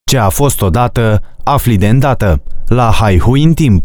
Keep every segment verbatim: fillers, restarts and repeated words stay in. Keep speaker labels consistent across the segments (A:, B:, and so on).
A: Ce a fost odată, afli de îndată. La Haihui în timp.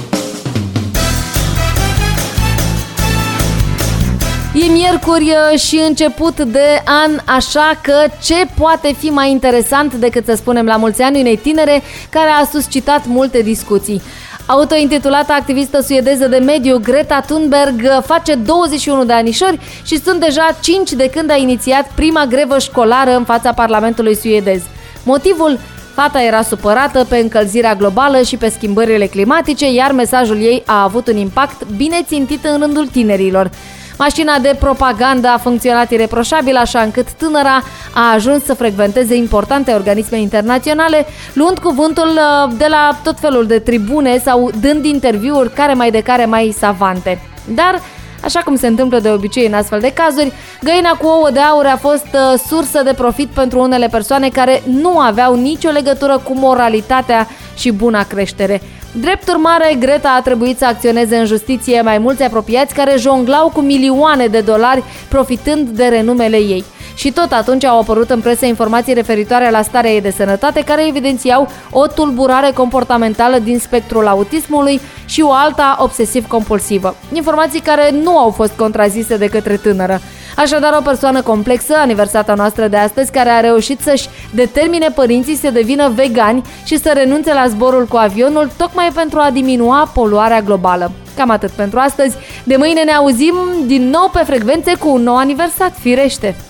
B: E miercuri și început de an, așa că ce poate fi mai interesant decât să spunem la mulți ani unei tinere care a suscitat multe discuții. Autointitulată activistă suedeză de mediu, Greta Thunberg face douăzeci și unu de anișori și sunt deja cinci de când a inițiat prima grevă școlară în fața Parlamentului suedez. Motivul? Fata era supărată pe încălzirea globală și pe schimbările climatice, iar mesajul ei a avut un impact bine țintit în rândul tinerilor. Mașina de propagandă a funcționat ireproșabil, așa încât tânăra a ajuns să frecventeze importante organisme internaționale, luând cuvântul de la tot felul de tribune sau dând interviuri care mai de care mai savante. Dar, așa cum se întâmplă de obicei în astfel de cazuri, găina cu ouă de aur a fost uh, sursă de profit pentru unele persoane care nu aveau nicio legătură cu moralitatea și buna creștere. Drept urmare, Greta a trebuit să acționeze în justiție mai mulți apropiați care jonglau cu milioane de dolari profitând de renumele ei. Și tot atunci au apărut în presă informații referitoare la starea ei de sănătate care evidențiau o tulburare comportamentală din spectrul autismului și o alta obsesiv-compulsivă. Informații care nu au fost contrazise de către tânără. Așadar, o persoană complexă, aniversata noastră de astăzi, care a reușit să-și determine părinții să devină vegani și să renunțe la zborul cu avionul tocmai pentru a diminua poluarea globală. Cam atât pentru astăzi. De mâine ne auzim din nou pe frecvențe cu un nou aniversat, firește!